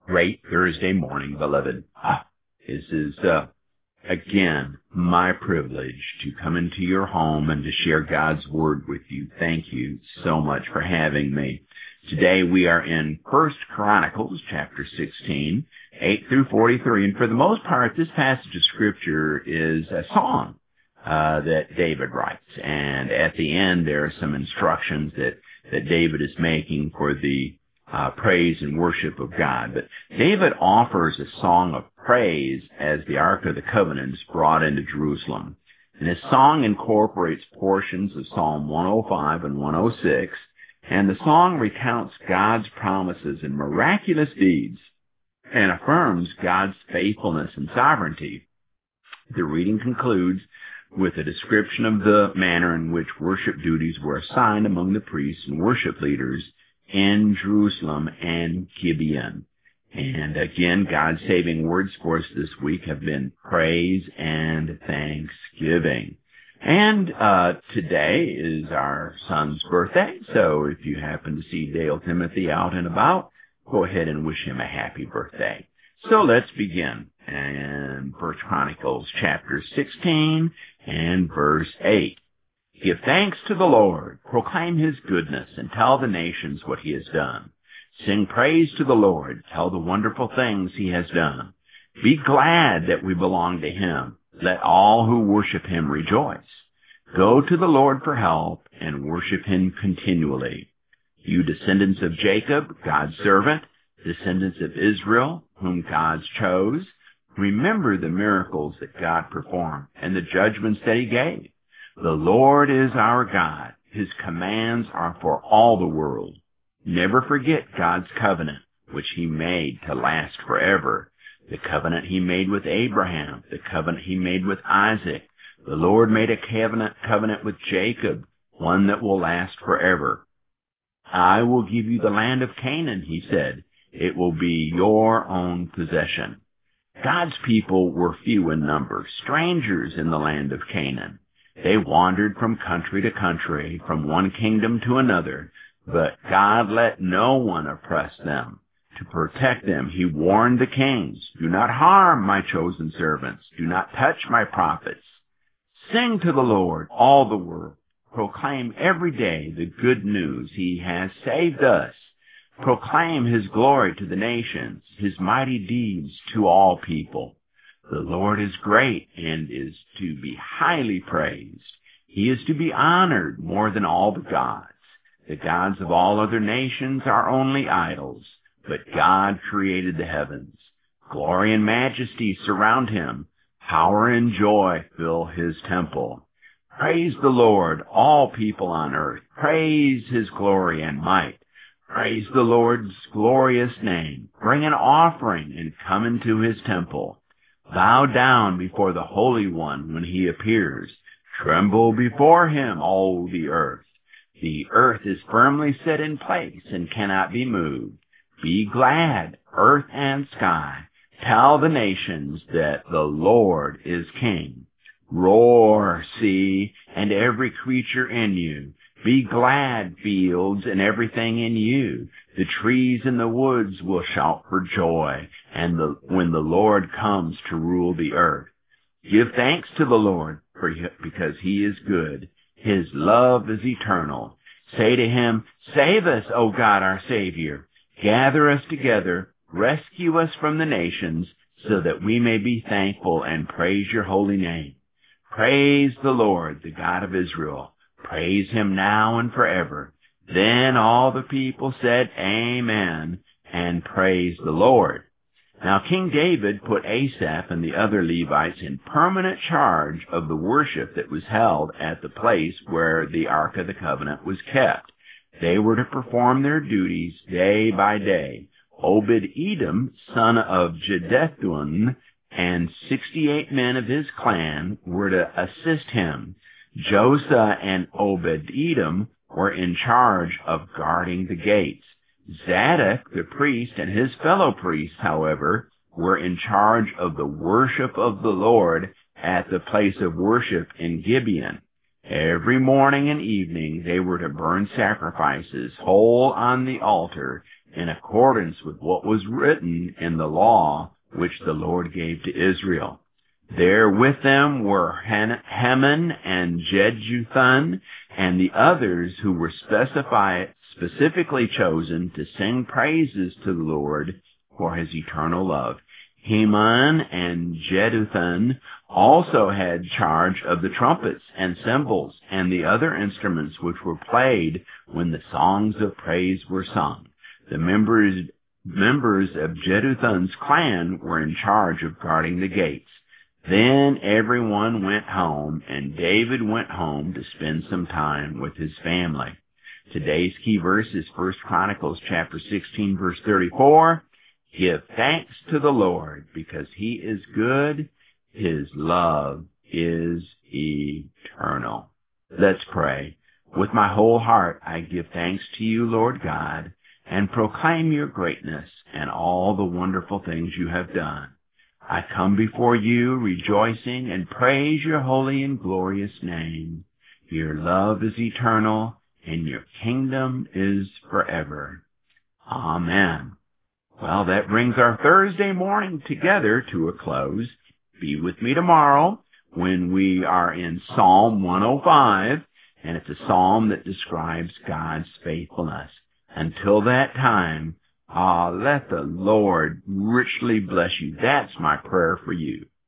Great Thursday morning, beloved. This is, again, my privilege to come into your home and to share God's Word with you. Thank you so much for having me. Today we are in 1 Chronicles chapter 16, 8 through 43, and for the most part, this passage of Scripture is a song that David writes. And at the end, there are some instructions that David is making for the praise and worship of God. But David offers a song of praise as the Ark of the Covenant is brought into Jerusalem. And his song incorporates portions of Psalm 105 and 106, and the song recounts God's promises and miraculous deeds and affirms God's faithfulness and sovereignty. The reading concludes with a description of the manner in which worship duties were assigned among the priests and worship leaders in Jerusalem and Gibeon. And again, God's saving words for us this week have been praise and thanksgiving. And today is our son's birthday, so if you happen to see Dale Timothy out and about, go ahead and wish him a happy birthday. So let's begin in 1 Chronicles chapter 16 and verse 8. Give thanks to the Lord, proclaim his goodness, and tell the nations what he has done. Sing praise to the Lord, tell the wonderful things he has done. Be glad that we belong to him. Let all who worship him rejoice. Go to the Lord for help and worship him continually. You descendants of Jacob, God's servant, descendants of Israel, whom God chose, remember the miracles that God performed and the judgments that he gave. The Lord is our God. His commands are for all the world. Never forget God's covenant, which he made to last forever. The covenant he made with Abraham, the covenant he made with Isaac. The Lord made a covenant with Jacob, one that will last forever. I will give you the land of Canaan, he said. It will be your own possession. God's people were few in number, strangers in the land of Canaan. They wandered from country to country, from one kingdom to another, but God let no one oppress them. To protect them, he warned the kings, do not harm my chosen servants, do not touch my prophets. Sing to the Lord, all the world. Proclaim every day the good news. He has saved us. Proclaim his glory to the nations, his mighty deeds to all people. The Lord is great and is to be highly praised. He is to be honored more than all the gods. The gods of all other nations are only idols, but God created the heavens. Glory and majesty surround him. Power and joy fill his temple. Praise the Lord, all people on earth. Praise his glory and might. Praise the Lord's glorious name. Bring an offering and come into his temple. Bow down before the Holy One when he appears. Tremble before him, all the earth. The earth is firmly set in place and cannot be moved. Be glad, earth and sky. Tell the nations that the Lord is king. Roar, sea, and every creature in you. Be glad, fields, and everything in you. The trees in the woods will shout for joy, and when the Lord comes to rule the earth. Give thanks to the Lord, because he is good. His love is eternal. Say to him, save us, O God, our Savior. Gather us together, rescue us from the nations, so that we may be thankful and praise your holy name. Praise the Lord, the God of Israel. Praise him now and forever. Then all the people said, Amen, and praised the Lord. Now King David put Asaph and the other Levites in permanent charge of the worship that was held at the place where the Ark of the Covenant was kept. They were to perform their duties day by day. Obed-Edom, son of Jeduthun, and 68 men of his clan were to assist him. Joshua and Obed-Edom were in charge of guarding the gates. Zadok, the priest, and his fellow priests, however, were in charge of the worship of the Lord at the place of worship in Gibeon. Every morning and evening they were to burn sacrifices whole on the altar in accordance with what was written in the law which the Lord gave to Israel. There with them were Heman and Jeduthun and the others who were specifically chosen to sing praises to the Lord for his eternal love. Heman and Jeduthun also had charge of the trumpets and cymbals and the other instruments which were played when the songs of praise were sung. The members of Jeduthun's clan were in charge of guarding the gates. Then everyone went home, and David went home to spend some time with his family. Today's key verse is 1 Chronicles chapter 16, verse 34. Give thanks to the Lord, because he is good. His love is eternal. Let's pray. With my whole heart I give thanks to you, Lord God, and proclaim your greatness and all the wonderful things you have done. I come before you rejoicing and praise your holy and glorious name. Your love is eternal, and your kingdom is forever. Amen. Well, that brings our Thursday morning together to a close. Be with me tomorrow when we are in Psalm 105, and it's a psalm that describes God's faithfulness. Until that time, let the Lord richly bless you. That's my prayer for you.